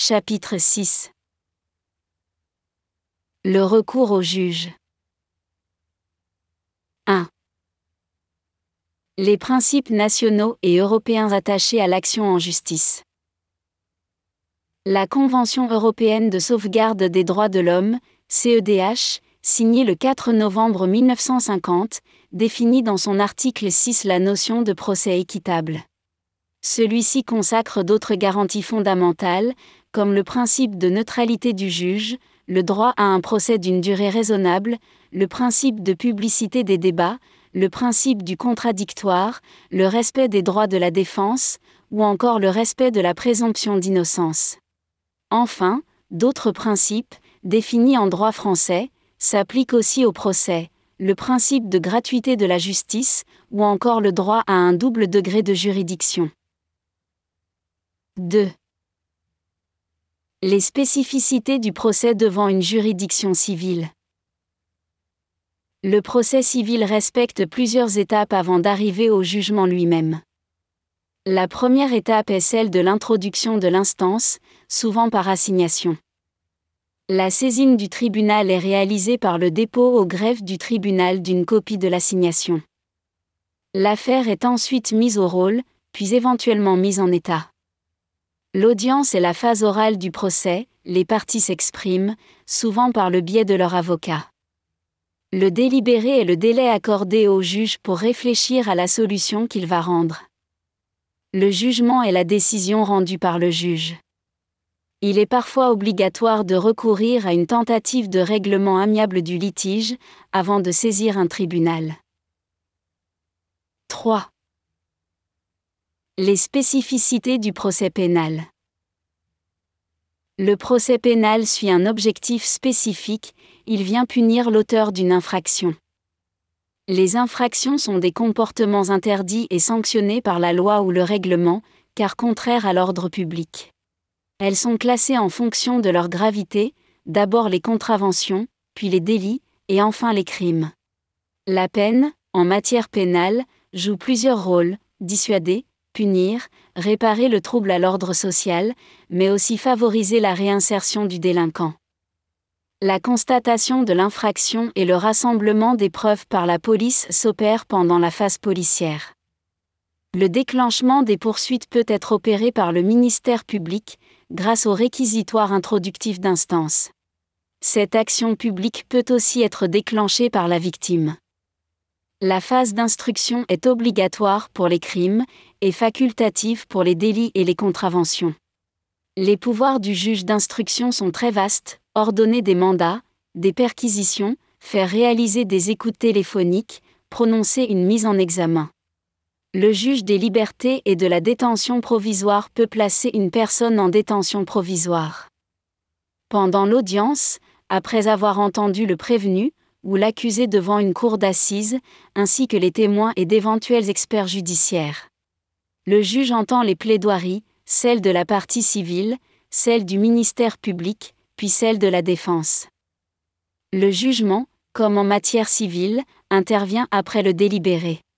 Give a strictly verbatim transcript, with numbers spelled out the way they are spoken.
Chapitre six. Le recours au juge. un. Les principes nationaux et européens attachés à l'action en justice. La Convention européenne de sauvegarde des droits de l'homme, C E D H, signée le quatre novembre mille neuf cent cinquante, définit dans son article six la notion de procès équitable. Celui-ci consacre d'autres garanties fondamentales, comme le principe de neutralité du juge, le droit à un procès d'une durée raisonnable, le principe de publicité des débats, le principe du contradictoire, le respect des droits de la défense, ou encore le respect de la présomption d'innocence. Enfin, d'autres principes, définis en droit français, s'appliquent aussi au procès, le principe de gratuité de la justice, ou encore le droit à un double degré de juridiction. deux. Les spécificités du procès devant une juridiction civile. Le procès civil respecte plusieurs étapes avant d'arriver au jugement lui-même. La première étape est celle de l'introduction de l'instance, souvent par assignation. La saisine du tribunal est réalisée par le dépôt au greffe du tribunal d'une copie de l'assignation. L'affaire est ensuite mise au rôle, puis éventuellement mise en état. L'audience est la phase orale du procès, les parties s'expriment, souvent par le biais de leur avocat. Le délibéré est le délai accordé au juge pour réfléchir à la solution qu'il va rendre. Le jugement est la décision rendue par le juge. Il est parfois obligatoire de recourir à une tentative de règlement amiable du litige, avant de saisir un tribunal. trois. Les spécificités du procès pénal. Le procès pénal suit un objectif spécifique, il vient punir l'auteur d'une infraction. Les infractions sont des comportements interdits et sanctionnés par la loi ou le règlement, car contraires à l'ordre public. Elles sont classées en fonction de leur gravité, d'abord les contraventions, puis les délits, et enfin les crimes. La peine, en matière pénale, joue plusieurs rôles, dissuader, punir, réparer le trouble à l'ordre social, mais aussi favoriser la réinsertion du délinquant. La constatation de l'infraction et le rassemblement des preuves par la police s'opèrent pendant la phase policière. Le déclenchement des poursuites peut être opéré par le ministère public, grâce au réquisitoire introductif d'instance. Cette action publique peut aussi être déclenchée par la victime. La phase d'instruction est obligatoire pour les crimes, et facultative pour les délits et les contraventions. Les pouvoirs du juge d'instruction sont très vastes, ordonner des mandats, des perquisitions, faire réaliser des écoutes téléphoniques, prononcer une mise en examen. Le juge des libertés et de la détention provisoire peut placer une personne en détention provisoire. Pendant l'audience, après avoir entendu le prévenu, ou l'accusé devant une cour d'assises, ainsi que les témoins et d'éventuels experts judiciaires. Le juge entend les plaidoiries, celles de la partie civile, celles du ministère public, puis celles de la défense. Le jugement, comme en matière civile, intervient après le délibéré.